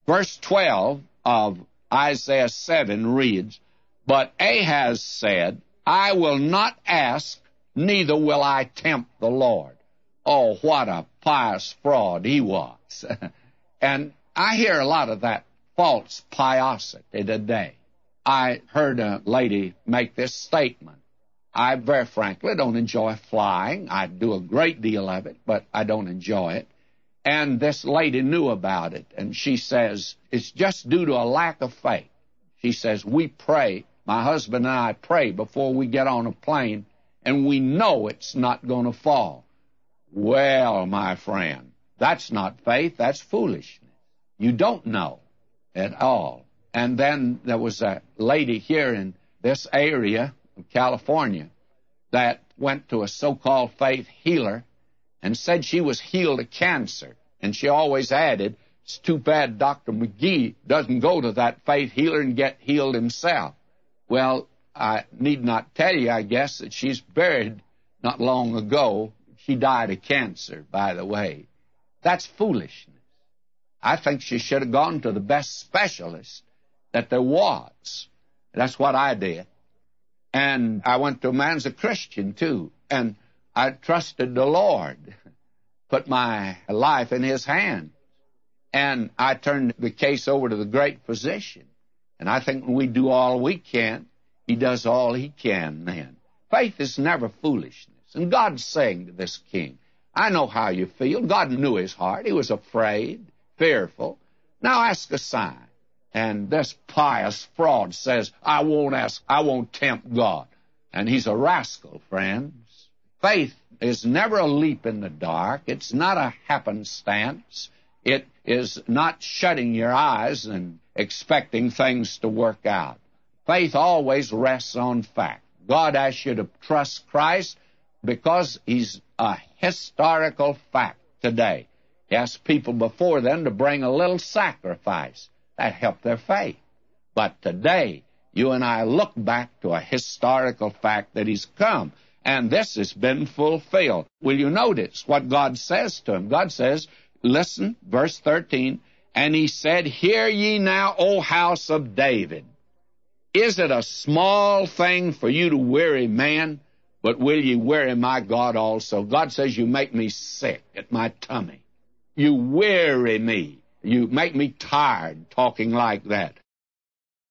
Verse 12 of Isaiah 7 reads, "But Ahaz said, I will not ask, neither will I tempt the Lord." Oh, what a pious fraud he was. And I hear a lot of that false piosity today. I heard a lady make this statement. I very frankly don't enjoy flying. I do a great deal of it, but I don't enjoy it. And this lady knew about it, and she says, it's just due to a lack of faith. She says, we pray, my husband and I pray before we get on a plane, and we know it's not going to fall. Well, my friend, that's not faith, that's foolishness. You don't know at all. And then there was a lady here in this area of California that went to a so-called faith healer and said she was healed of cancer. And she always added, it's too bad Dr. McGee doesn't go to that faith healer and get healed himself. Well, I need not tell you, I guess, that she's buried not long ago. She died of cancer, by the way. That's foolishness. I think she should have gone to the best specialist that there was. That's what I did. And I went to a man's a Christian, too, and I trusted the Lord, put my life in his hand, and I turned the case over to the great physician. And I think when we do all we can, he does all he can then. Faith is never foolishness. And God's saying to this king, I know how you feel. God knew his heart. He was afraid, fearful. Now ask a sign. And this pious fraud says, I won't tempt God. And he's a rascal, friends. Faith is never a leap in the dark. It's not a happenstance. It is not shutting your eyes and expecting things to work out. Faith always rests on fact. God asks you to trust Christ because he's a historical fact today. He asked people before then to bring a little sacrifice. That helped their faith. But today, you and I look back to a historical fact that he's come, and this has been fulfilled. Will you notice what God says to him? God says, listen, verse 13, and he said, Hear ye now, O house of David. Is it a small thing for you to weary man, but will ye weary my God also? God says, you make me sick at my tummy. You weary me. You make me tired talking like that.